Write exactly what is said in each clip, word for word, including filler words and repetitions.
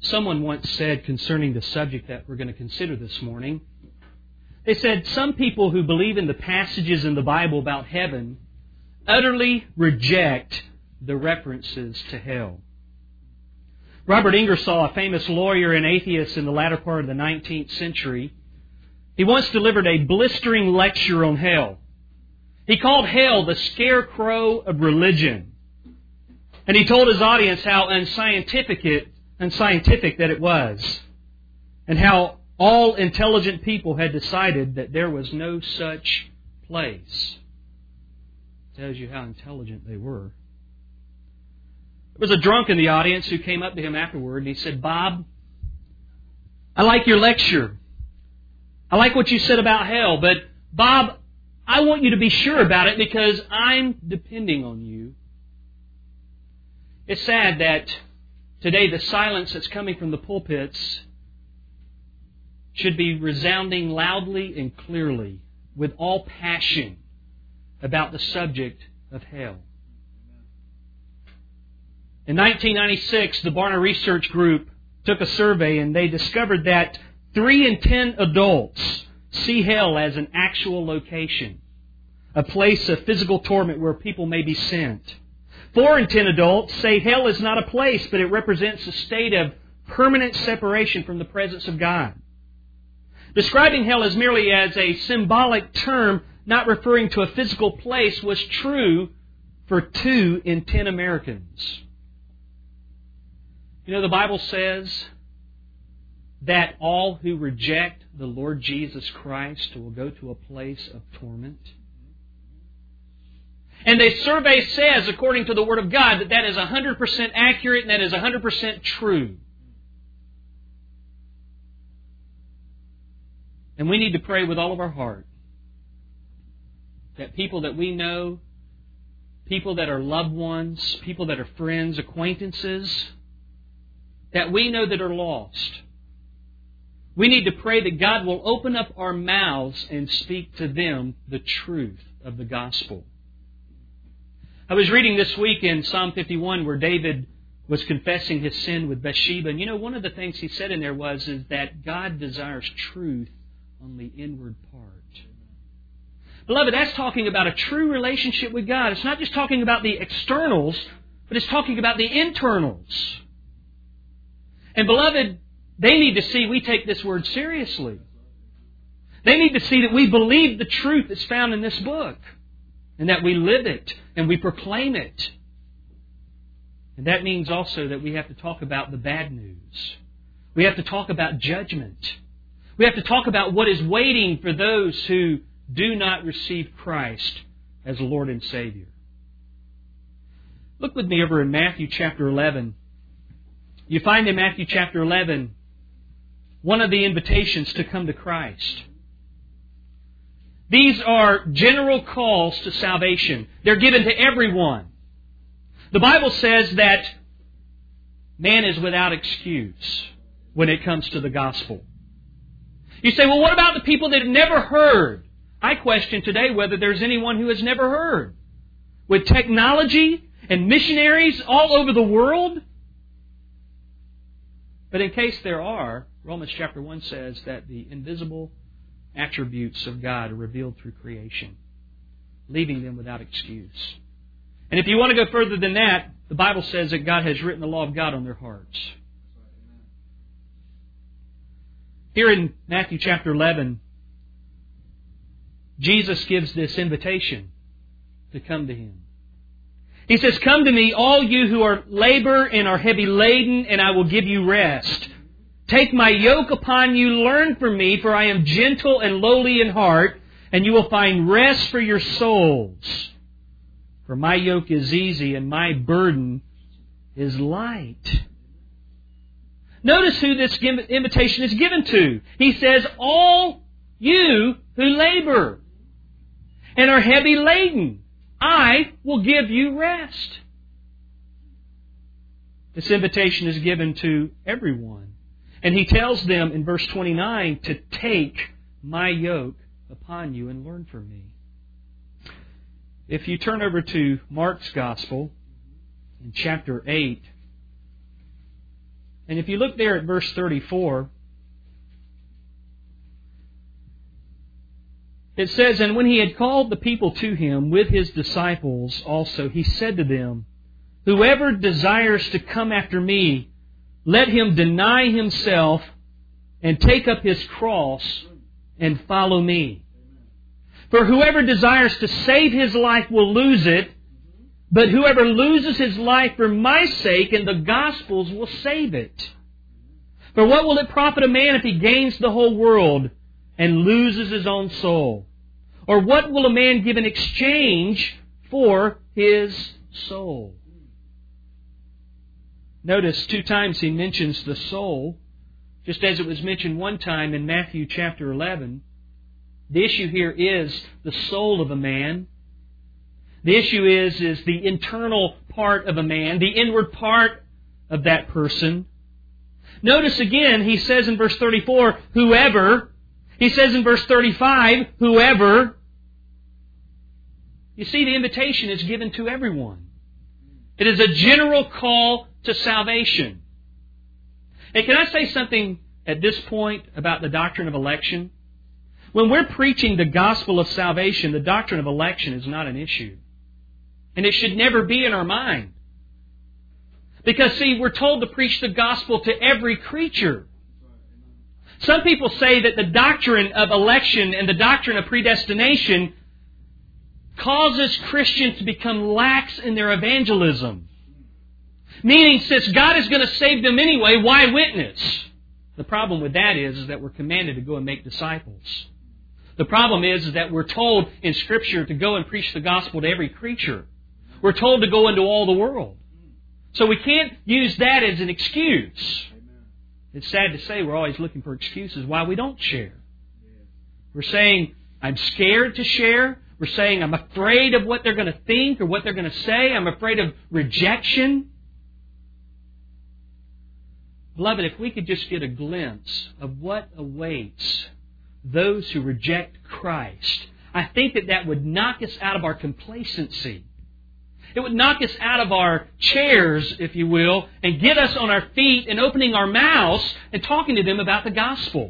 Someone once said concerning the subject that we're going to consider this morning, they said some people who believe in the passages in the Bible about heaven utterly reject the references to hell. Robert Ingersoll, a famous lawyer and atheist in the latter part of the nineteenth century, he once delivered a blistering lecture on hell. He called hell the scarecrow of religion. And he told his audience how unscientific it, unscientific that it was, and how all intelligent people had decided that there was no such place. Tells you how intelligent they were. There was a drunk in the audience who came up to him afterward and he said, "Bob, I like your lecture. I like what you said about hell, but Bob, I want you to be sure about it because I'm depending on you." It's sad that today the silence that's coming from the pulpits should be resounding loudly and clearly with all passion about the subject of hell. In nineteen ninety-six, the Barna Research Group took a survey and they discovered that three in ten adults see hell as an actual location, a place of physical torment where people may be sent. Four in ten adults say hell is not a place, but it represents a state of permanent separation from the presence of God. Describing hell as merely as a symbolic term, not referring to a physical place, was true for two in ten Americans. You know, the Bible says that all who reject the Lord Jesus Christ will go to a place of torment. And the survey says, according to the Word of God, that that is one hundred percent accurate and that is one hundred percent true. And we need to pray with all of our heart that people that we know, people that are loved ones, people that are friends, acquaintances, that we know that are lost, we need to pray that God will open up our mouths and speak to them the truth of the gospel. I was reading this week in Psalm fifty-one where David was confessing his sin with Bathsheba. And you know, one of the things he said in there was is that God desires truth on the inward part. Beloved, that's talking about a true relationship with God. It's not just talking about the externals, but it's talking about the internals. And beloved, they need to see we take this word seriously. They need to see that we believe the truth that's found in this book, and that we live it, and we proclaim it. And that means also that we have to talk about the bad news. We have to talk about judgment. We have to talk about what is waiting for those who do not receive Christ as Lord and Savior. Look with me over in Matthew chapter eleven. You find in Matthew chapter eleven one of the invitations to come to Christ. These are general calls to salvation. They're given to everyone. The Bible says that man is without excuse when it comes to the gospel. You say, well, what about the people that have never heard? I question today whether there's anyone who has never heard. With technology and missionaries all over the world. But in case there are, Romans chapter one says that the invisible attributes of God are revealed through creation, leaving them without excuse. And if you want to go further than that, the Bible says that God has written the law of God on their hearts. Here in Matthew chapter eleven, Jesus gives this invitation to come to Him. He says, "Come to me, all you who are labor and are heavy laden, and I will give you rest. Take my yoke upon you, learn from me, for I am gentle and lowly in heart, and you will find rest for your souls. For my yoke is easy and my burden is light." Notice who this invitation is given to. He says, all you who labor and are heavy laden, I will give you rest. This invitation is given to everyone. And He tells them in verse twenty-nine to take my yoke upon you and learn from me. If you turn over to Mark's Gospel in chapter eight, And if you look there at verse thirty-four, it says, "And when he had called the people to him with his disciples also, he said to them, Whoever desires to come after me, let him deny himself and take up his cross and follow me. For whoever desires to save his life will lose it, but whoever loses his life for my sake and the gospel's will save it. For what will it profit a man if he gains the whole world and loses his own soul? Or what will a man give in exchange for his soul?" Notice two times he mentions the soul, just as it was mentioned one time in Matthew chapter eleven. The issue here is the soul of a man. The issue is, is the internal part of a man, the inward part of that person. Notice again, he says in verse thirty-four, whoever. He says in verse thirty-five, whoever. You see, the invitation is given to everyone. It is a general call to salvation. And can I say something at this point about the doctrine of election? When we're preaching the gospel of salvation, the doctrine of election is not an issue. And it should never be in our mind. Because, see, we're told to preach the gospel to every creature. Some people say that the doctrine of election and the doctrine of predestination causes Christians to become lax in their evangelism. Meaning, since God is going to save them anyway, why witness? The problem with that is, is that we're commanded to go and make disciples. The problem is, is that we're told in Scripture to go and preach the gospel to every creature. We're told to go into all the world. So we can't use that as an excuse. It's sad to say we're always looking for excuses why we don't share. We're saying, I'm scared to share. We're saying, I'm afraid of what they're going to think or what they're going to say. I'm afraid of rejection. Beloved, if we could just get a glimpse of what awaits those who reject Christ, I think that that would knock us out of our complacency. It would knock us out of our chairs, if you will, and get us on our feet and opening our mouths and talking to them about the gospel.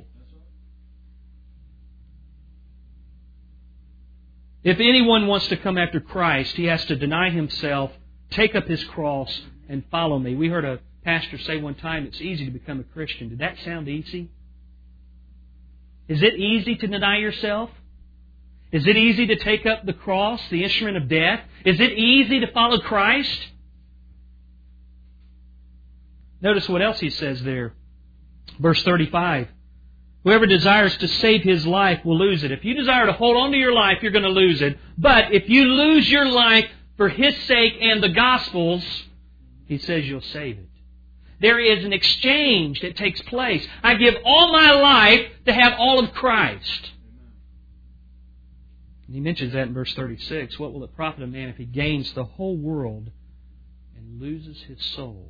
If anyone wants to come after Christ, he has to deny himself, take up his cross, and follow me. We heard a pastor say one time, it's easy to become a Christian. Did that sound easy? Is it easy to deny yourself? Is it easy to take up the cross, the instrument of death? Is it easy to follow Christ? Notice what else he says there. Verse thirty-five. Whoever desires to save his life will lose it. If you desire to hold on to your life, you're going to lose it. But if you lose your life for His sake and the gospel's, he says you'll save it. There is an exchange that takes place. I give all my life to have all of Christ. And he mentions that in verse thirty-six. What will it profit a man if he gains the whole world and loses his soul?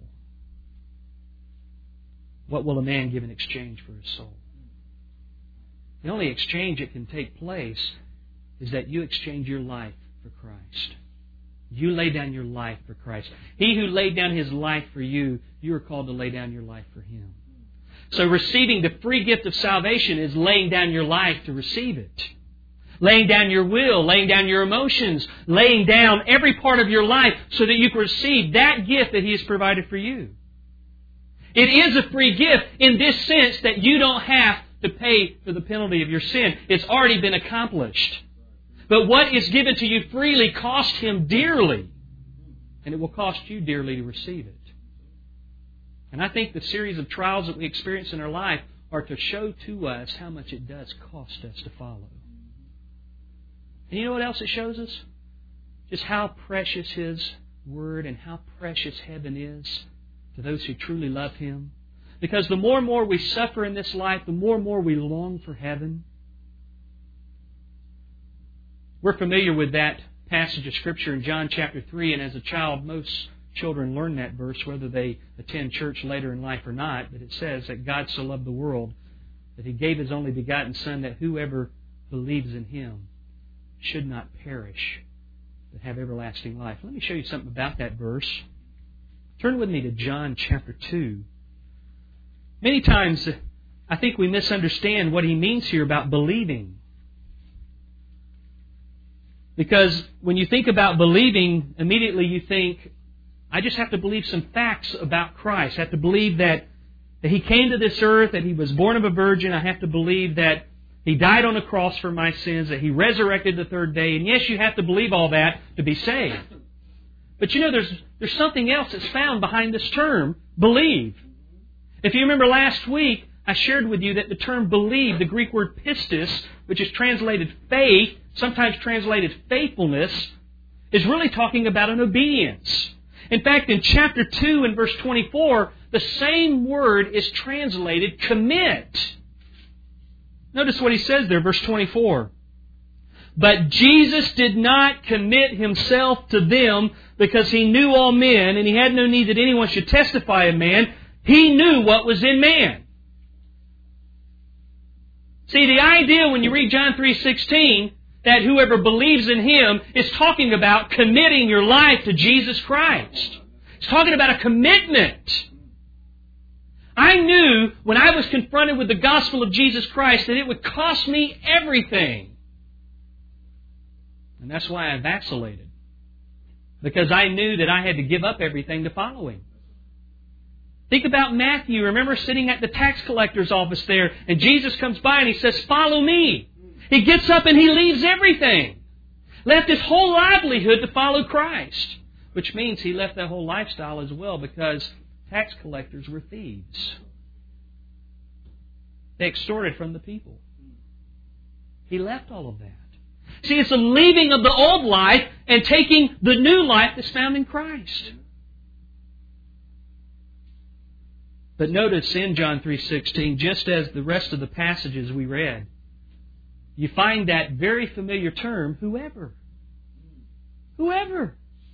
What will a man give in exchange for his soul? The only exchange that can take place is that you exchange your life for Christ. You lay down your life for Christ. He who laid down His life for you, you are called to lay down your life for Him. So receiving the free gift of salvation is laying down your life to receive it. Laying down your will, laying down your emotions, laying down every part of your life so that you can receive that gift that He has provided for you. It is a free gift in this sense that you don't have to pay for the penalty of your sin. It's already been accomplished. But what is given to you freely cost Him dearly. And it will cost you dearly to receive it. And I think the series of trials that we experience in our life are to show to us how much it does cost us to follow. And you know what else it shows us? Just how precious His Word and how precious heaven is to those who truly love Him. Because the more and more we suffer in this life, the more and more we long for heaven. We're familiar with that passage of Scripture in John chapter three, and as a child, most children learn that verse, whether they attend church later in life or not. But it says that God so loved the world that He gave His only begotten Son, that whoever believes in Him should not perish, but have everlasting life. Let me show you something about that verse. Turn with me to John chapter two. Many times, I think we misunderstand what he means here about believing. Because when you think about believing, immediately you think, I just have to believe some facts about Christ. I have to believe that, that He came to this earth, that He was born of a virgin. I have to believe that He died on a cross for my sins, that He resurrected the third day. And yes, you have to believe all that to be saved. But you know, there's there's something else that's found behind this term, believe. If you remember last week, I shared with you that the term believe, the Greek word pistis, which is translated faith, sometimes translated faithfulness, is really talking about an obedience. In fact, in chapter two and verse twenty-four, the same word is translated commit. Notice what he says there, verse twenty-four. But Jesus did not commit Himself to them because He knew all men, and He had no need that anyone should testify of man. He knew what was in man. See, the idea when you read John three sixteen, that whoever believes in Him is talking about committing your life to Jesus Christ. It's talking about a commitment. I knew when I was confronted with the gospel of Jesus Christ that it would cost me everything. And that's why I vacillated. Because I knew that I had to give up everything to follow Him. Think about Matthew. Remember sitting at the tax collector's office there, and Jesus comes by and He says, follow me. He gets up and he leaves everything. Left his whole livelihood to follow Christ. Which means he left that whole lifestyle as well, because tax collectors were thieves. They extorted from the people. He left all of that. See, it's a leaving of the old life and taking the new life that's found in Christ. But notice in John three sixteen, just as the rest of the passages we read, you find that very familiar term, whoever. Whoever.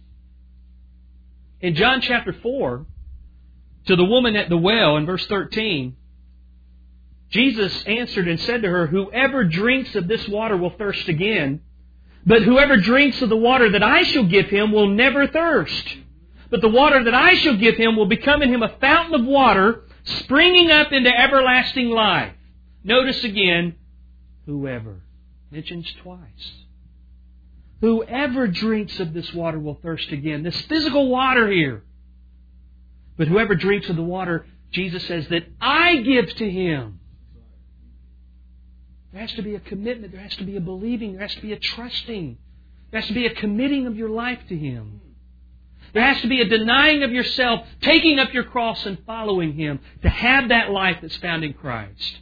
In John chapter four, to the woman at the well, in verse thirteen, Jesus answered and said to her, whoever drinks of this water will thirst again, but whoever drinks of the water that I shall give him will never thirst. But the water that I shall give him will become in him a fountain of water, springing up into everlasting life. Notice again, whoever. Mentions twice. Whoever drinks of this water will thirst again. This physical water here. But whoever drinks of the water, Jesus says, that I give to him. There has to be a commitment. There has to be a believing. There has to be a trusting. There has to be a committing of your life to Him. There has to be a denying of yourself, taking up your cross and following Him to have that life that's found in Christ.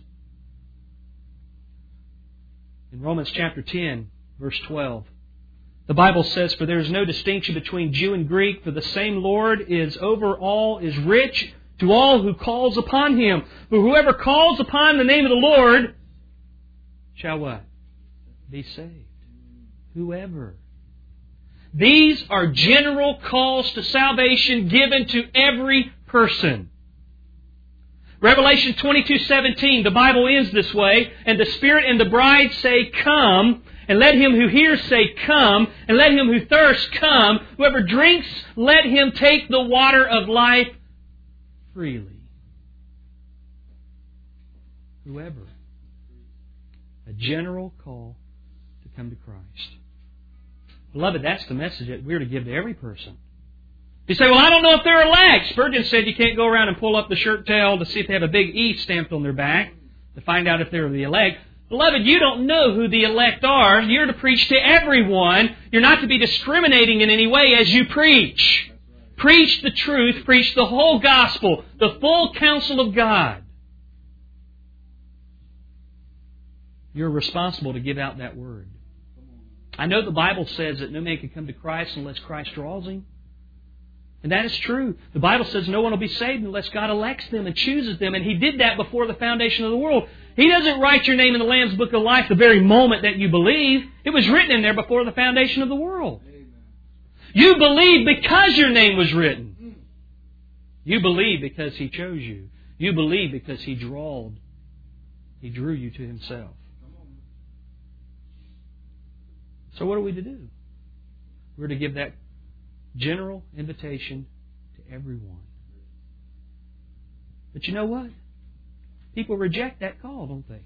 In Romans chapter ten, verse twelve, the Bible says, for there is no distinction between Jew and Greek, for the same Lord is over all, is rich to all who calls upon Him. For whoever calls upon the name of the Lord shall what? Be saved. Whoever. These are general calls to salvation given to every person. Revelation twenty-two seventeen, the Bible ends this way, and the Spirit and the bride say, come, and let him who hears say, come, and let him who thirsts come. Whoever drinks, let him take the water of life freely. Whoever. A general call to come to Christ. Beloved, that's the message that we're to give to every person. You say, well, I don't know if they're elect. Spurgeon said you can't go around and pull up the shirt tail to see if they have a big E stamped on their back to find out if they're the elect. Beloved, you don't know who the elect are. You're to preach to everyone. You're not to be discriminating in any way as you preach. Preach the truth. Preach the whole gospel, the full counsel of God. You're responsible to give out that word. I know the Bible says that no man can come to Christ unless Christ draws him. And that is true. The Bible says no one will be saved unless God elects them and chooses them. And He did that before the foundation of the world. He doesn't write your name in the Lamb's Book of Life the very moment that you believe. It was written in there before the foundation of the world. You believe because your name was written. You believe because He chose you. You believe because He drawed. He drew you to Himself. So what are we to do? We're to give that general invitation to everyone. But you know what? people reject that call, don't they?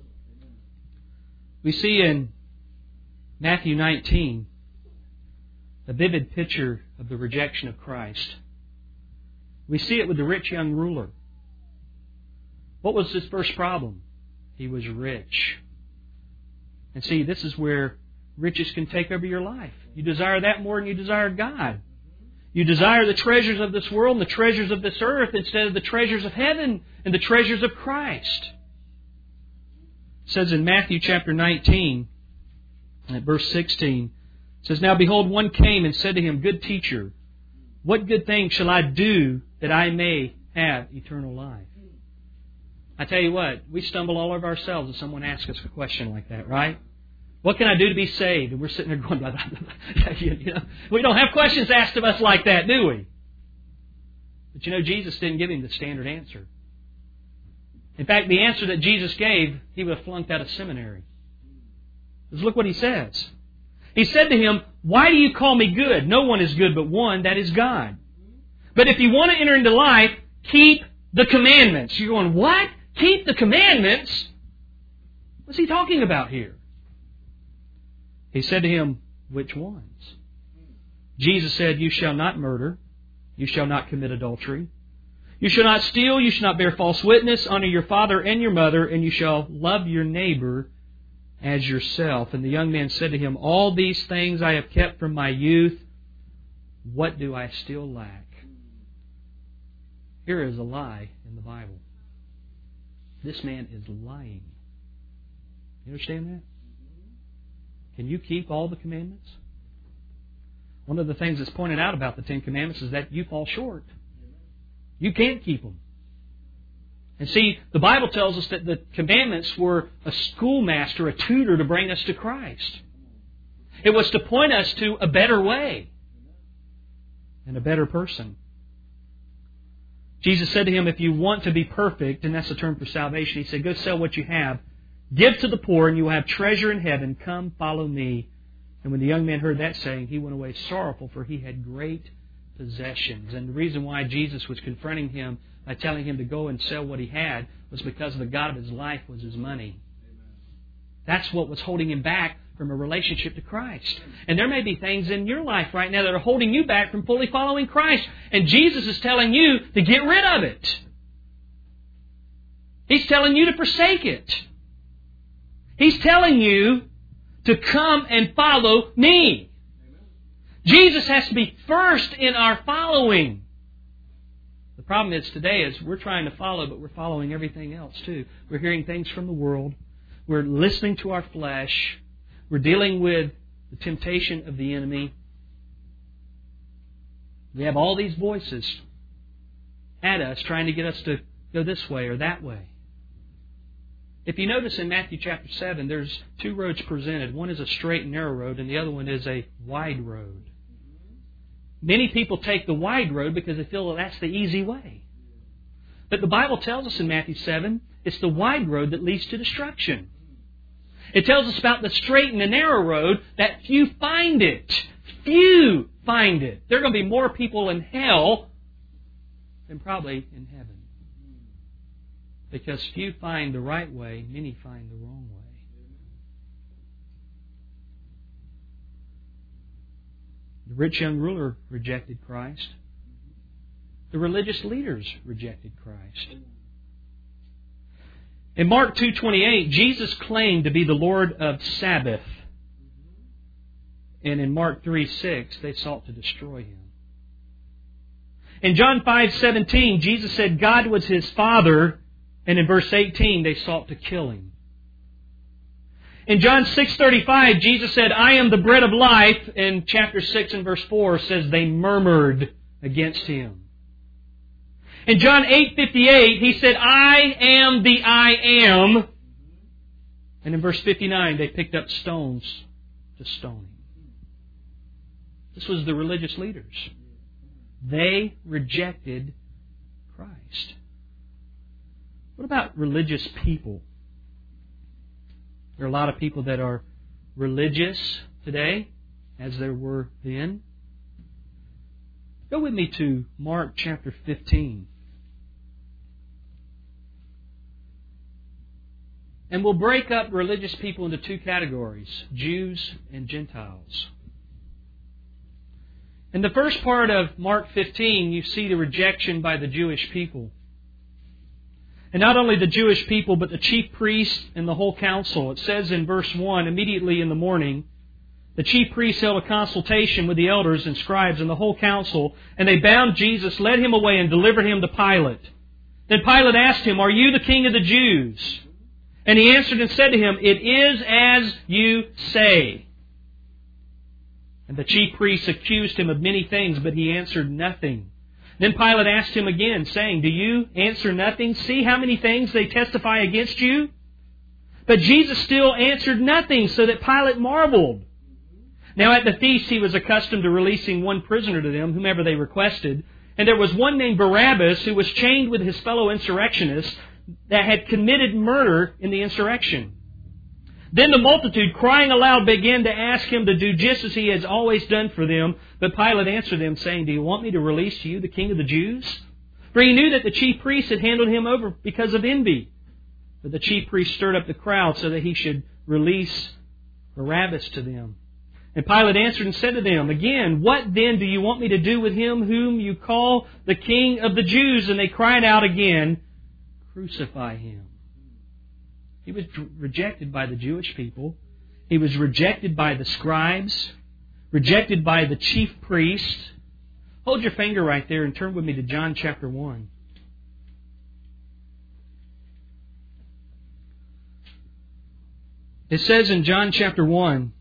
We see in Matthew nineteen a vivid picture of the rejection of Christ. We see it with the rich young ruler. What was his first problem? He was rich. And see, this is where riches can take over your life. You desire that more than you desire God. You desire the treasures of this world and the treasures of this earth instead of the treasures of heaven and the treasures of Christ. It says in Matthew chapter nineteen, at verse sixteen, it says, Now behold, one came and said to him, Good teacher, what good thing shall I do that I may have eternal life? I tell you what, we stumble all over ourselves if someone asks us a question like that, right? What can I do to be saved? And we're sitting there going, blah, blah, blah. You know, we don't have questions asked of us like that, do we? But you know, Jesus didn't give him the standard answer. In fact, the answer that Jesus gave, he would have flunked out of seminary. Because look what he says. He said to him, Why do you call me good? No one is good but one, that is God. But if you want to enter into life, keep the commandments. You're going, what? Keep the commandments? What's he talking about here? He said to him, Which ones? Jesus said, You shall not murder. You shall not commit adultery. You shall not steal. You shall not bear false witness. Honor your father and your mother. And you shall love your neighbor as yourself. And the young man said to him, All these things I have kept from my youth. What do I still lack? Here is a lie in the Bible. This man is lying. You understand that? Can you keep all the commandments? One of the things that's pointed out about the Ten Commandments is that you fall short. You can't keep them. And see, the Bible tells us that the commandments were a schoolmaster, a tutor to bring us to Christ. It was to point us to a better way and a better person. Jesus said to him, If you want to be perfect, and that's the term for salvation, He said, Go sell what you have, give to the poor, and you will have treasure in heaven. Come, follow me. And when the young man heard that saying, he went away sorrowful, for he had great possessions. And the reason why Jesus was confronting him by telling him to go and sell what he had was because the God of his life was his money. That's what was holding him back from a relationship to Christ. And there may be things in your life right now that are holding you back from fully following Christ. And Jesus is telling you to get rid of it. He's telling you to forsake it. He's telling you to come and follow me. Jesus has to be first in our following. The problem is today is we're trying to follow, but we're following everything else too. We're hearing things from the world. We're listening to our flesh. We're dealing with the temptation of the enemy. We have all these voices at us trying to get us to go this way or that way. If you notice in Matthew chapter seven, there's two roads presented. One is a straight and narrow road, and the other one is a wide road. Many people take the wide road because they feel that that's the easy way. But the Bible tells us in Matthew seven, it's the wide road that leads to destruction. It tells us about the straight and the narrow road that few find it. Few find it. There are going to be more people in hell than probably in heaven. Because few find the right way, many find the wrong way. The rich young ruler rejected Christ. The religious leaders rejected Christ. In Mark two twenty-eight, Jesus claimed to be the Lord of Sabbath. And in Mark three six, they sought to destroy Him. In John five seventeen, Jesus said God was His Father. And in verse eighteen, they sought to kill Him. In John six thirty-five, Jesus said, I am the bread of life. In chapter six and verse four says they murmured against Him. In John eight fifty-eight, He said, I am the I am. And in verse fifty-nine, they picked up stones to stone Him. This was the religious leaders. They rejected Christ. What about religious people? There are a lot of people that are religious today, as there were then. Go with me to Mark chapter fifteen. And we'll break up religious people into two categories, Jews and Gentiles. In the first part of Mark fifteen, you see the rejection by the Jewish people. And not only the Jewish people, but the chief priests and the whole council. It says in verse one, immediately in the morning, the chief priests held a consultation with the elders and scribes and the whole council, and they bound Jesus, led him away, and delivered him to Pilate. Then Pilate asked him, "Are you the king of the Jews?" And he answered and said to him, "It is as you say." And the chief priests accused him of many things, but he answered nothing. Then Pilate asked him again, saying, "Do you answer nothing? See how many things they testify against you?" But Jesus still answered nothing, so that Pilate marveled. Now at the feast he was accustomed to releasing one prisoner to them, whomever they requested. And there was one named Barabbas who was chained with his fellow insurrectionists that had committed murder in the insurrection. Then the multitude, crying aloud, began to ask him to do just as he has always done for them. But Pilate answered them, saying, "Do you want me to release to you the king of the Jews?" For he knew that the chief priests had handed him over because of envy. But the chief priests stirred up the crowd so that he should release Barabbas to them. And Pilate answered and said to them, again, "What then do you want me to do with him whom you call the king of the Jews?" And they cried out again, "Crucify him." He was rejected by the Jewish people. He was rejected by the scribes, rejected by the chief priests. Hold your finger right there and turn with me to John chapter one. It says in John chapter one,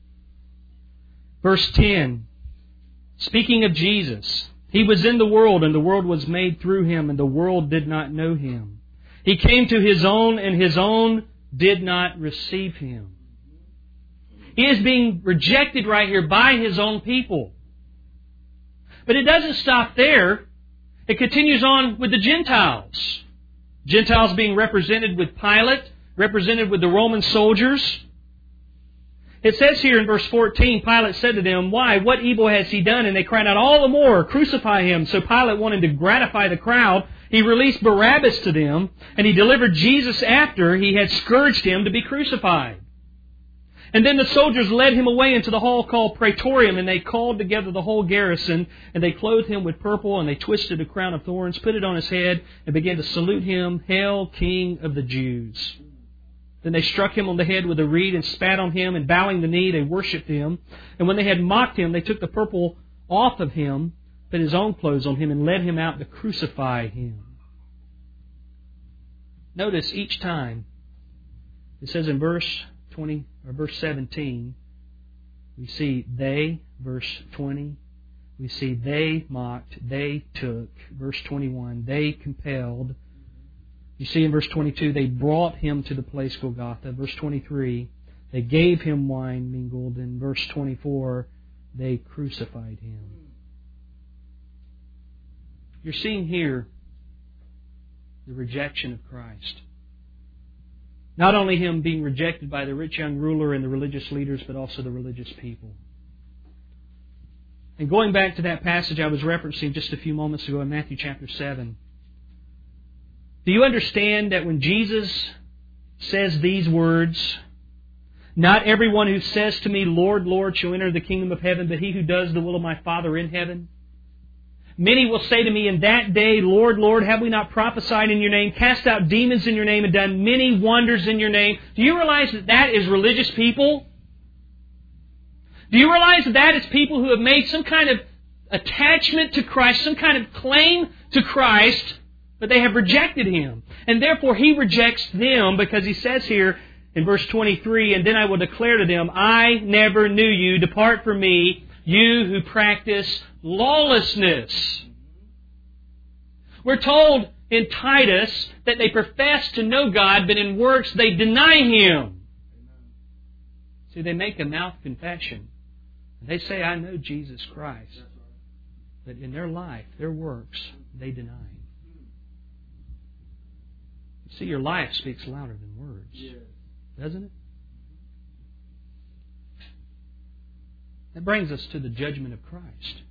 verse ten, speaking of Jesus, "He was in the world, and the world was made through Him, and the world did not know Him. He came to His own, and His own did not receive Him." He is being rejected right here by His own people. But it doesn't stop there. It continues on with the Gentiles. Gentiles being represented with Pilate, represented with the Roman soldiers. It says here in verse fourteen, Pilate said to them, "Why? What evil has He done?" And they cried out all the more, "Crucify Him." So Pilate wanted to gratify the crowd. He released Barabbas to them, and he delivered Jesus after he had scourged Him to be crucified. And then the soldiers led Him away into the hall called Praetorium, and they called together the whole garrison, and they clothed Him with purple, and they twisted a crown of thorns, put it on His head, and began to salute Him, "Hail, King of the Jews." Then they struck Him on the head with a reed and spat on Him, and bowing the knee, they worshipped Him. And when they had mocked Him, they took the purple off of Him, put His own clothes on Him, and led Him out to crucify Him. Notice each time, it says in verse twenty or verse seventeen, we see they, verse twenty, we see they mocked, they took, verse twenty-one, they compelled. You see in verse twenty-two, they brought Him to the place Golgotha. Verse twenty-three, they gave Him wine mingled. In verse twenty-four, they crucified Him. You're seeing here the rejection of Christ. Not only Him being rejected by the rich young ruler and the religious leaders, but also the religious people. And going back to that passage I was referencing just a few moments ago in Matthew chapter seven, do you understand that when Jesus says these words, "Not everyone who says to me, 'Lord, Lord,' shall enter the kingdom of heaven, but he who does the will of my Father in heaven? Many will say to me in that day, 'Lord, Lord, have we not prophesied in your name, cast out demons in your name, and done many wonders in your name?'" Do you realize that that is religious people? Do you realize that that is people who have made some kind of attachment to Christ, some kind of claim to Christ, but they have rejected Him. And therefore He rejects them, because He says here in verse twenty-three, "And then I will declare to them, 'I never knew you. Depart from me, you who practice lawlessness.'" We're told in Titus that they profess to know God, but in works they deny Him. See, they make a mouth confession. They say, "I know Jesus Christ." But in their life, their works, they deny Him. See, your life speaks louder than words, doesn't it? That brings us to the judgment of Christ.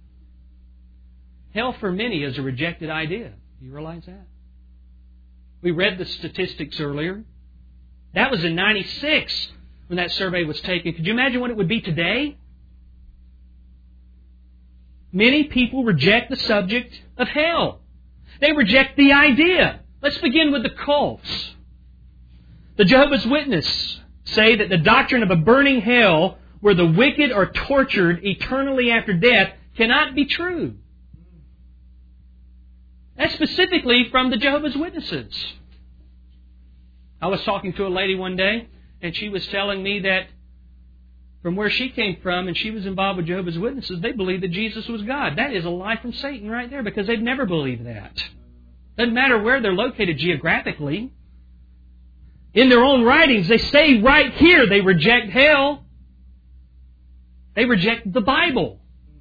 Hell for many is a rejected idea. Do you realize that? We read the statistics earlier. That was in ninety-six when that survey was taken. Could you imagine what it would be today? Many people reject the subject of hell. They reject the idea. Let's begin with the cults. The Jehovah's Witnesses say that the doctrine of a burning hell where the wicked are tortured eternally after death cannot be true. That's specifically from the Jehovah's Witnesses. I was talking to a lady one day, and she was telling me that from where she came from, and she was involved with Jehovah's Witnesses, they believed that Jesus was God. That is a lie from Satan right there, because they've never believed that. Doesn't matter where they're located geographically. In their own writings, they say right here they reject hell. They reject the Bible.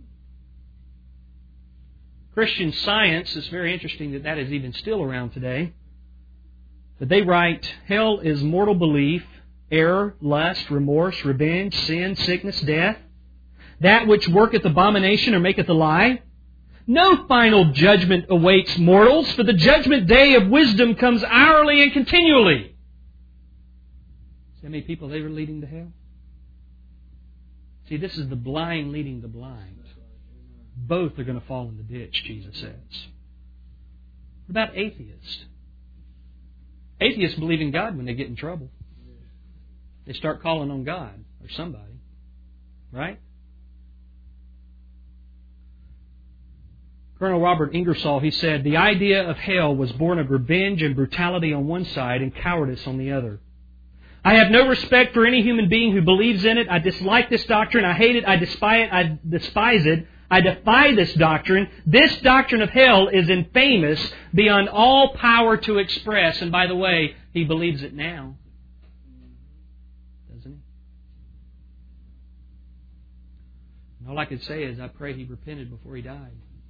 Christian Science, it's very interesting that that is even still around today. But they write, hell is mortal belief, error, lust, remorse, revenge, sin, sickness, death. That which worketh abomination or maketh a lie. No final judgment awaits mortals, for the judgment day of wisdom comes hourly and continually. See how many people they were leading to hell? See, this is the blind leading the blind. Both are going to fall in the ditch, Jesus says. What about atheists? Atheists believe in God when they get in trouble. They start calling on God or somebody. Right? Colonel Robert Ingersoll, he said, the idea of hell was born of revenge and brutality on one side and cowardice on the other. I have no respect for any human being who believes in it. I dislike this doctrine. I hate it. I despise it. I despise it. I defy this doctrine. This doctrine of hell is infamous beyond all power to express. And by the way, he believes it now. Doesn't he? And all I can say is I pray he repented before he died.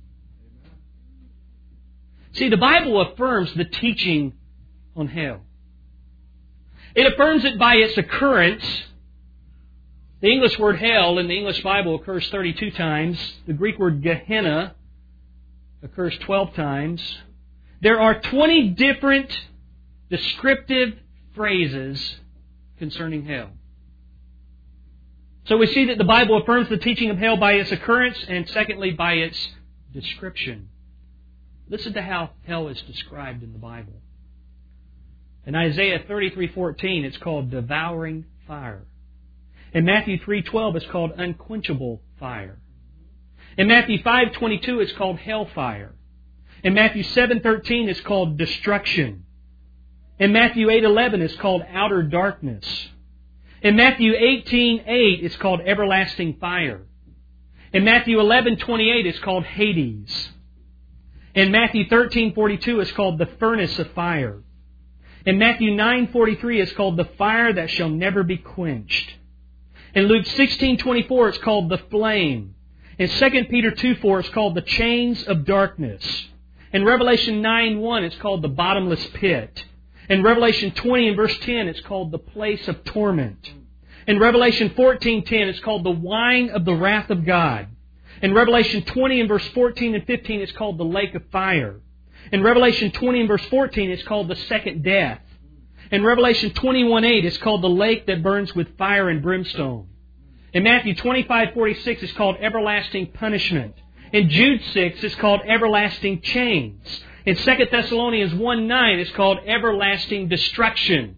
See, the Bible affirms the teaching on hell. It affirms it by its occurrence. The English word hell in the English Bible occurs thirty-two times. The Greek word Gehenna occurs twelve times. There are twenty different descriptive phrases concerning hell. So we see that the Bible affirms the teaching of hell by its occurrence and secondly by its description. Listen to how hell is described in the Bible. In Isaiah thirty-three fourteen, it's called devouring fire. In Matthew three twelve, it's called unquenchable fire. In Matthew five twenty-two, it's called hellfire. In Matthew seven thirteen, it's called destruction. In Matthew eight eleven, it's called outer darkness. In Matthew eighteen eight, it's called everlasting fire. In Matthew eleven twenty-eight, it's called Hades. In Matthew thirteen forty-two, it's called the furnace of fire. In Matthew nine forty-three, it's called the fire that shall never be quenched. In Luke sixteen twenty-four, it's called the flame. In Second Peter two four, it's called the chains of darkness. In Revelation nine one, it's called the bottomless pit. In Revelation twenty and verse ten, it's called the place of torment. In Revelation fourteen ten, it's called the wine of the wrath of God. In Revelation twenty and verse fourteen and fifteen, it's called the lake of fire. In Revelation twenty and verse fourteen, it's called the second death. In Revelation twenty-one eight, it's called the lake that burns with fire and brimstone. In Matthew twenty-five forty-six, it's called everlasting punishment. In Jude six, it's called everlasting chains. In Second Thessalonians one nine, it's called everlasting destruction.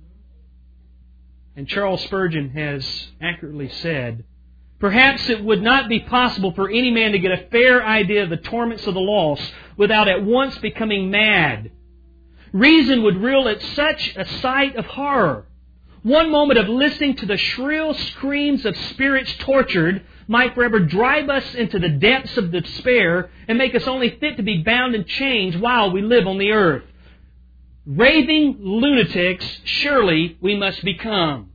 And Charles Spurgeon has accurately said, perhaps it would not be possible for any man to get a fair idea of the torments of the lost without at once becoming mad. Reason would reel at such a sight of horror. One moment of listening to the shrill screams of spirits tortured might forever drive us into the depths of despair and make us only fit to be bound in chains while we live on the earth. Raving lunatics, surely we must become.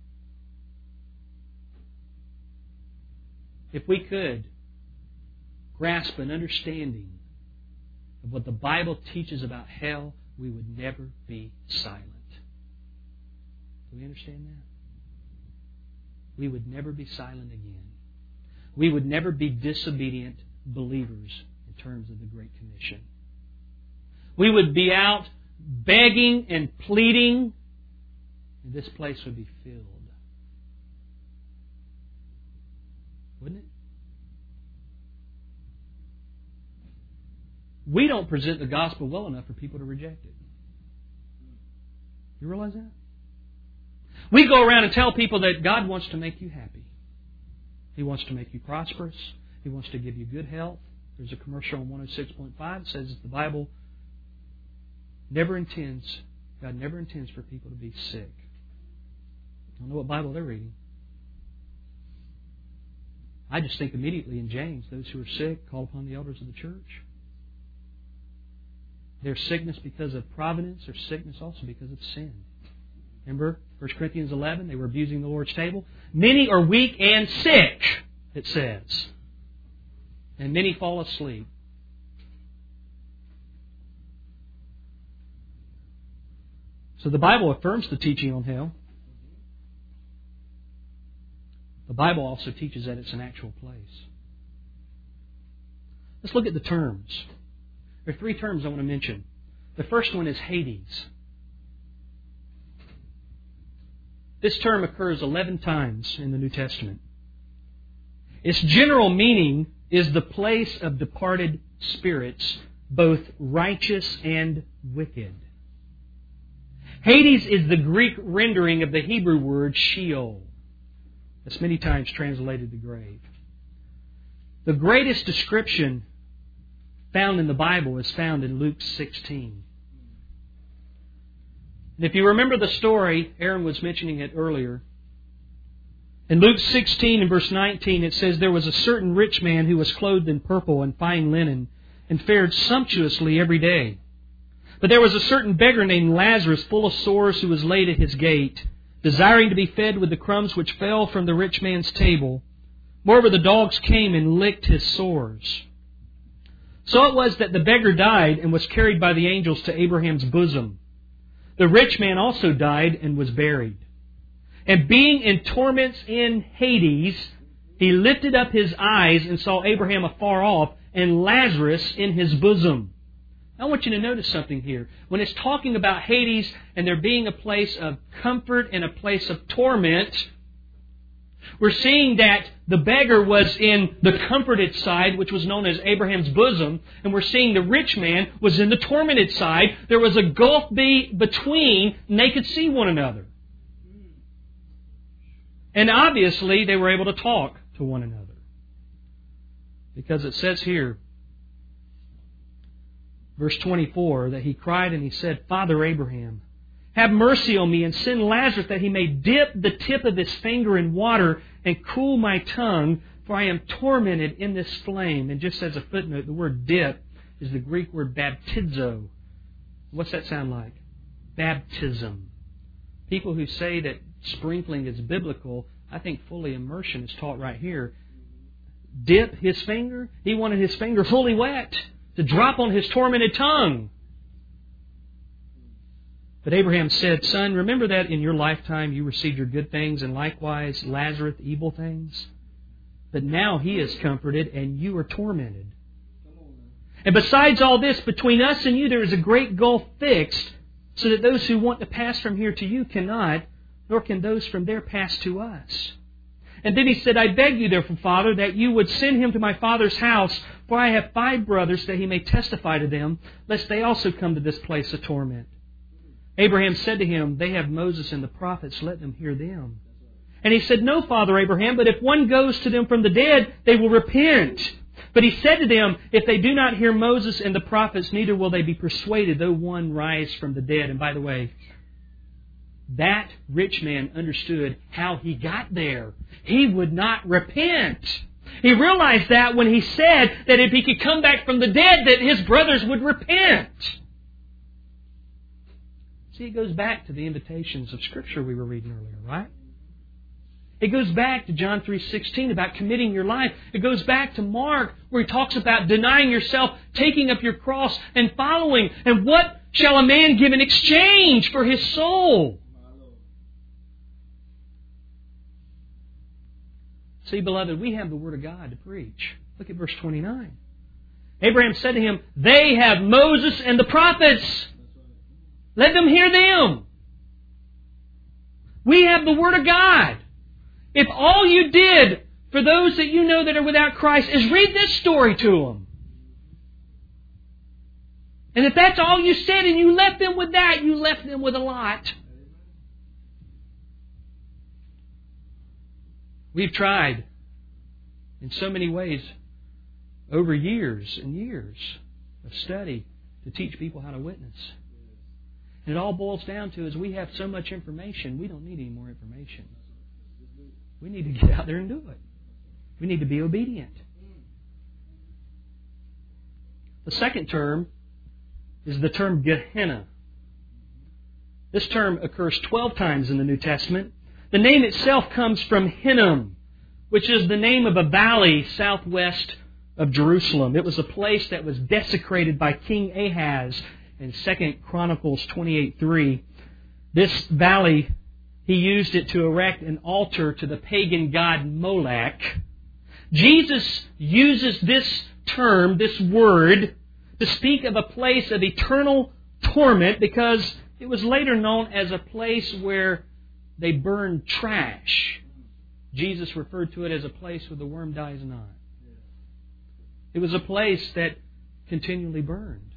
If we could grasp an understanding of what the Bible teaches about hell, we would never be silent. Do we understand that? We would never be silent again. We would never be disobedient believers in terms of the Great Commission. We would be out begging and pleading and this place would be filled. Wouldn't it? We don't present the gospel well enough for people to reject it. You realize that? We go around and tell people that God wants to make you happy. He wants to make you prosperous. He wants to give you good health. There's a commercial on one oh six point five that says that the Bible never intends, God never intends for people to be sick. I don't know what Bible they're reading. I just think immediately in James, those who are sick, call upon the elders of the church. There's sickness because of providence. There's sickness also because of sin. Remember, First Corinthians eleven, they were abusing the Lord's table. Many are weak and sick, it says. And many fall asleep. So the Bible affirms the teaching on hell. The Bible also teaches that it's an actual place. Let's look at the terms. There are three terms I want to mention. The first one is Hades. This term occurs eleven times in the New Testament. Its general meaning is the place of departed spirits, both righteous and wicked. Hades is the Greek rendering of the Hebrew word Sheol. That's many times translated the grave. The greatest description found in the Bible is found in Luke sixteen. And if you remember the story, Aaron was mentioning it earlier. In Luke sixteen and verse nineteen, it says, "There was a certain rich man who was clothed in purple and fine linen and fared sumptuously every day. But there was a certain beggar named Lazarus, full of sores, who was laid at his gate, desiring to be fed with the crumbs which fell from the rich man's table. Moreover, the dogs came and licked his sores. So it was that the beggar died and was carried by the angels to Abraham's bosom. The rich man also died and was buried. And being in torments in Hades, he lifted up his eyes and saw Abraham afar off and Lazarus in his bosom." I want you to notice something here. When it's talking about Hades and there being a place of comfort and a place of torment, we're seeing that the beggar was in the comforted side, which was known as Abraham's bosom, and we're seeing the rich man was in the tormented side. There was a gulf be between, and they could see one another. And obviously, they were able to talk to one another. Because it says here, verse twenty-four, that he cried and he said, "Father Abraham, have mercy on me and send Lazarus that he may dip the tip of his finger in water and cool my tongue, for I am tormented in this flame." And just as a footnote, the word dip is the Greek word baptizo. What's that sound like? Baptism. People who say that sprinkling is biblical, I think fully immersion is taught right here. Dip his finger. He wanted his finger fully wet to drop on his tormented tongue. But Abraham said, "Son, remember that in your lifetime you received your good things, and likewise Lazarus evil things. But now he is comforted, and you are tormented. And besides all this, between us and you there is a great gulf fixed, so that those who want to pass from here to you cannot, nor can those from there pass to us." And then he said, "I beg you therefore, Father, that you would send him to my father's house, for I have five brothers, that he may testify to them, lest they also come to this place of torment." Abraham said to him, "They have Moses and the prophets, let them hear them." And he said, "No, Father Abraham, but if one goes to them from the dead, they will repent." But he said to them, "If they do not hear Moses and the prophets, neither will they be persuaded, though one rise from the dead." And by the way, that rich man understood how he got there. He would not repent. He realized that when he said that if he could come back from the dead, that his brothers would repent. See, it goes back to the invitations of Scripture we were reading earlier, right? It goes back to John three sixteen about committing your life. It goes back to Mark where he talks about denying yourself, taking up your cross, and following. And what shall a man give in exchange for his soul? See, beloved, we have the Word of God to preach. Look at verse twenty-nine. Abraham said to him, "They have Moses and the prophets. Let them hear them." We have the Word of God. If all you did for those that you know that are without Christ is read this story to them, and if that's all you said and you left them with that, you left them with a lot. We've tried in so many ways over years and years of study to teach people how to witness. And it all boils down to is we have so much information, we don't need any more information. We need to get out there and do it. We need to be obedient. The second term is the term Gehenna. This term occurs twelve times in the New Testament. The name itself comes from Hinnom, which is the name of a valley southwest of Jerusalem. It was a place that was desecrated by King Ahaz in Second Chronicles twenty-eight three. This valley, he used it to erect an altar to the pagan god Molech. Jesus uses this term, this word, to speak of a place of eternal torment because it was later known as a place where they burned trash. Jesus referred to it as a place where the worm dies not. It was a place that continually burned.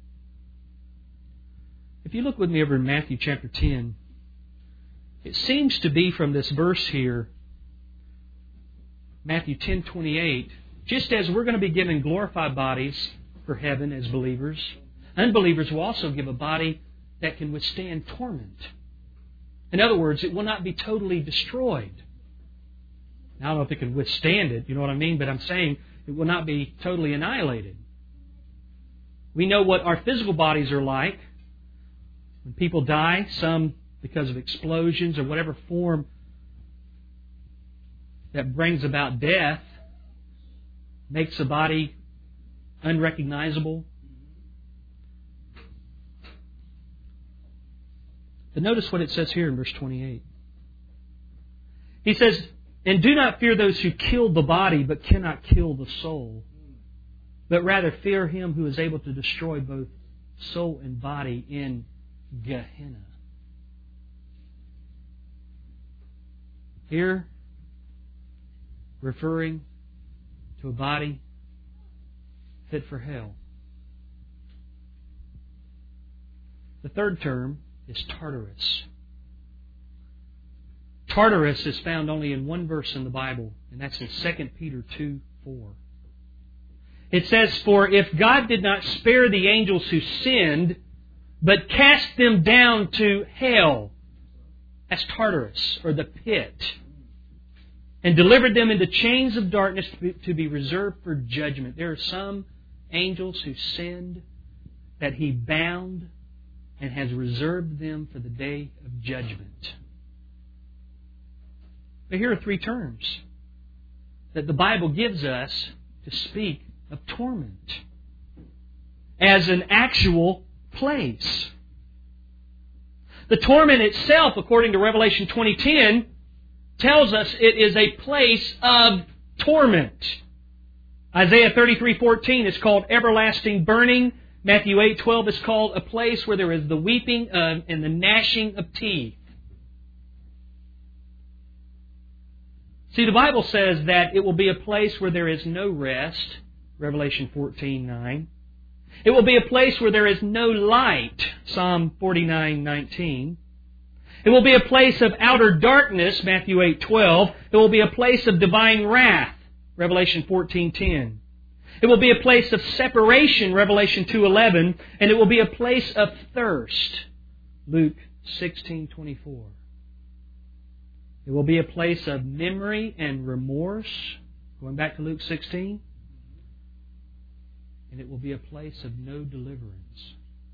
If you look with me over in Matthew chapter ten, it seems to be from this verse here, Matthew ten twenty-eight, just as we're going to be given glorified bodies for heaven as believers, unbelievers will also give a body that can withstand torment. In other words, it will not be totally destroyed. Now, I don't know if it can withstand it, you know what I mean? But I'm saying it will not be totally annihilated. We know what our physical bodies are like. When people die, some because of explosions or whatever form that brings about death, makes a body unrecognizable. But notice what it says here in verse twenty-eight. He says, "And do not fear those who kill the body, but cannot kill the soul. But rather fear Him who is able to destroy both soul and body in Gehenna." Here, referring to a body fit for hell. The third term is Tartarus. Tartarus is found only in one verse in the Bible, and that's in Second Peter two four. It says, "For if God did not spare the angels who sinned, but cast them down to hell," that's Tartarus, or the pit, "and delivered them into chains of darkness to be reserved for judgment." There are some angels who sinned that He bound and has reserved them for the day of judgment. But here are three terms that the Bible gives us to speak of torment as an actual place. The torment itself, according to Revelation twenty ten, tells us it is a place of torment. Isaiah thirty-three fourteen is called everlasting burning. Matthew eight twelve is called a place where there is the weeping of, and the gnashing of teeth. See, the Bible says that it will be a place where there is no rest. Revelation fourteen nine. It will be a place where there is no light. Psalm forty-nine nineteen. It will be a place of outer darkness. Matthew eight twelve. It will be a place of divine wrath. Revelation fourteen ten. It will be a place of separation. Revelation two eleven. And it will be a place of thirst. Luke sixteen twenty-four. It will be a place of memory and remorse. Going back to Luke sixteen. And it will be a place of no deliverance.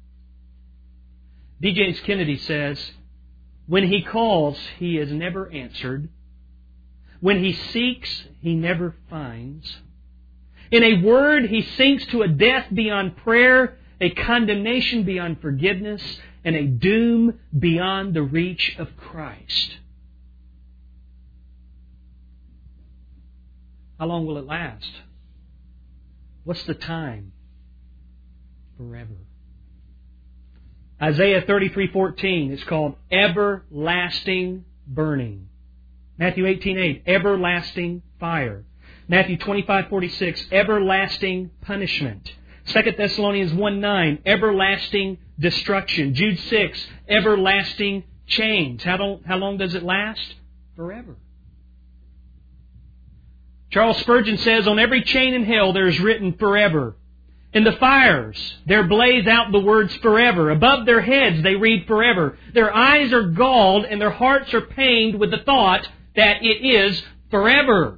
D. James Kennedy says, "When He calls, He is never answered. When He seeks, He never finds. In a word, He sinks to a death beyond prayer, a condemnation beyond forgiveness, and a doom beyond the reach of Christ." How long will it last? What's the time? Forever. Isaiah thirty-three fourteen is called everlasting burning. Matthew eighteen eight, everlasting fire. Matthew twenty-five forty-six, everlasting punishment. Second Thessalonians one nine, everlasting destruction. Jude six, everlasting chains. How long, how long does it last? Forever. Charles Spurgeon says, on every chain in hell there is written forever. In the fires, there blaze out the words forever. Above their heads they read forever. Their eyes are galled and their hearts are pained with the thought that it is forever.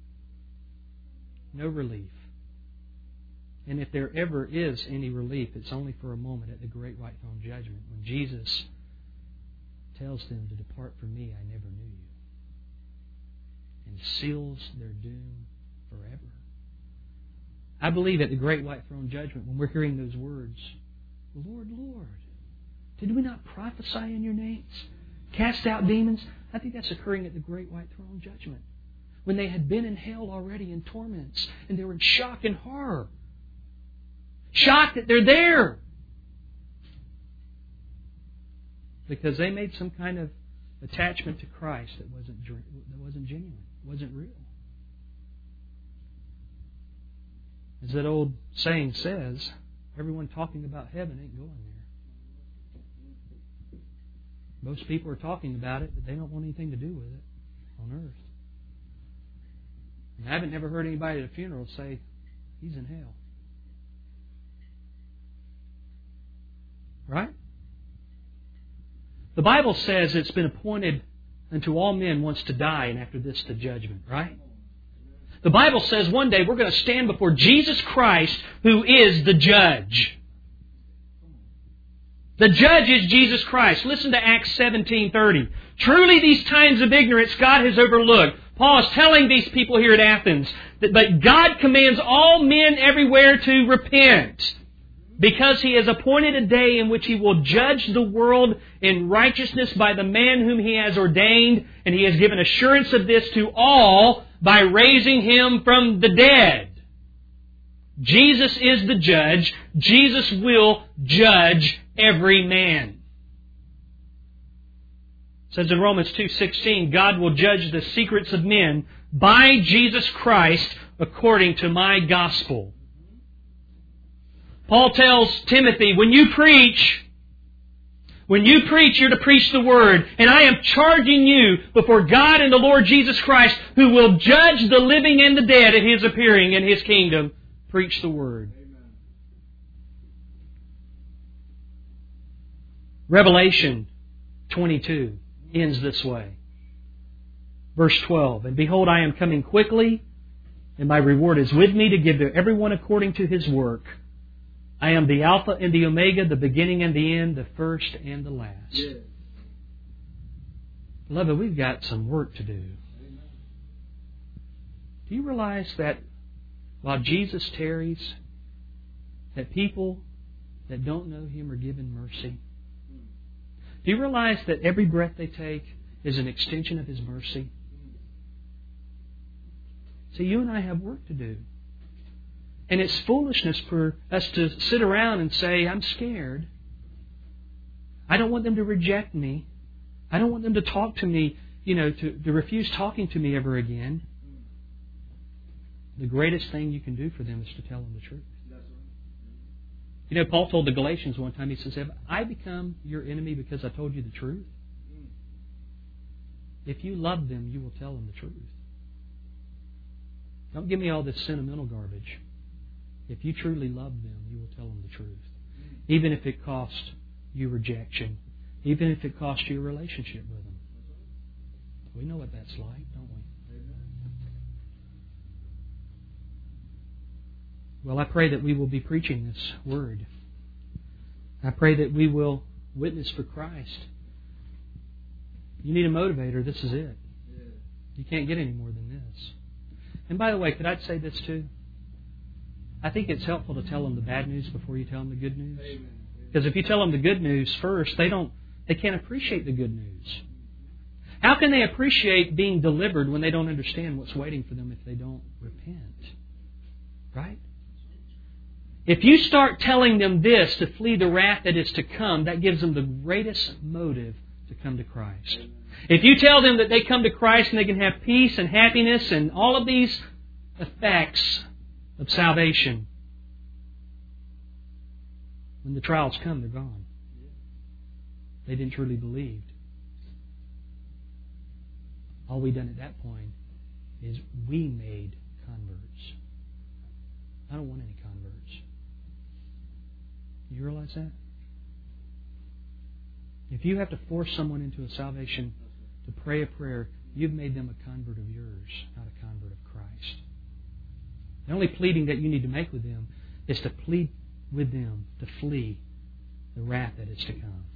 No relief. And if there ever is any relief, it's only for a moment at the great white throne judgment when Jesus tells them to depart from me, I never knew you. And seals their doom forever. I believe at the great white throne judgment, when we're hearing those words, Lord, Lord, did we not prophesy in your names? Cast out demons? I think that's occurring at the great white throne judgment. When they had been in hell already in torments, and they were in shock and horror. Shocked that they're there. Because they made some kind of attachment to Christ that wasn't that wasn't genuine, wasn't real. As that old saying says, everyone talking about heaven ain't going there. Most people are talking about it, but they don't want anything to do with it on earth. And I haven't never heard anybody at a funeral say, he's in hell. Right? The Bible says it's been appointed unto all men once to die, and after this the judgment. Right? The Bible says one day we're going to stand before Jesus Christ, who is the judge. The judge is Jesus Christ. Listen to Acts seventeen thirty. Truly these times of ignorance God has overlooked. Paul is telling these people here at Athens that but God commands all men everywhere to repent, because He has appointed a day in which He will judge the world in righteousness by the man whom He has ordained, and He has given assurance of this to all by raising Him from the dead. Jesus is the judge. Jesus will judge every man. It says in Romans two sixteen, God will judge the secrets of men by Jesus Christ according to my gospel. Paul tells Timothy, when you preach, when you preach, you're to preach the Word. And I am charging you before God and the Lord Jesus Christ, who will judge the living and the dead at His appearing in His kingdom. Preach the Word. Amen. Revelation twenty-two ends this way. Verse twelve, and behold, I am coming quickly, and my reward is with me to give to everyone according to his work. I am the Alpha and the Omega, the beginning and the end, the first and the last. Yeah. Beloved, we've got some work to do. Amen. Do you realize that while Jesus tarries, that people that don't know Him are given mercy? Do you realize that every breath they take is an extension of His mercy? See, you and I have work to do. And it's foolishness for us to sit around and say, I'm scared. I don't want them to reject me. I don't want them to talk to me, you know, to, to refuse talking to me ever again. The greatest thing you can do for them is to tell them the truth. You know, Paul told the Galatians one time, he says, have I become your enemy because I told you the truth? If you love them, you will tell them the truth. Don't give me all this sentimental garbage. If you truly love them, you will tell them the truth. Even if it costs you rejection. Even if it costs you a relationship with them. We know what that's like, don't we? Well, I pray that we will be preaching this Word. I pray that we will witness for Christ. You need a motivator, this is it. You can't get any more than this. And by the way, could I say this too? I think it's helpful to tell them the bad news before you tell them the good news. Because if you tell them the good news first, they don't, they can't appreciate the good news. How can they appreciate being delivered when they don't understand what's waiting for them if they don't repent? Right? If you start telling them this to flee the wrath that is to come, that gives them the greatest motive to come to Christ. If you tell them that they come to Christ and they can have peace and happiness and all of these effects of salvation, when the trials come, they're gone. They didn't truly believe. All we done at that point is we made converts. I don't want any converts. You realize that? If you have to force someone into a salvation to pray a prayer, you've made them a convert of yours, not a convert of Christ. The only pleading that you need to make with them is to plead with them to flee the wrath that is to come.